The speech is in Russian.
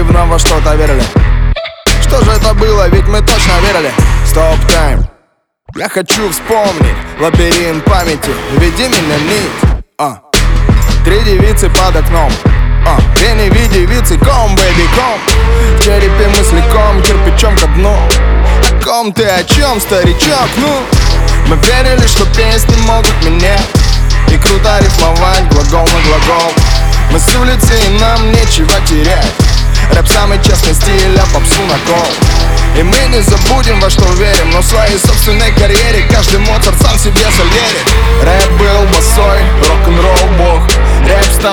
наивно во что-то верили. Что же это было, ведь мы точно верили. Стоп тайм. Я хочу вспомнить лабиринт памяти. Веди меня нить. 3 девицы под окном. Две не ви девицы, ком, бэби, ком. В черепе мысли ком, кирпичом ко дну. О ком ты, о чем, старичок, ну? Мы верили, что песни могут менять и круто рифмовать глагол на глагол. Мы с улицы и нам нечего терять. Рэп самый честный стиль, а попсу на кол. И мы не забудем, во что верим, но в своей собственной карьере каждый Моцарт сам себе Сальери. Рэп был босой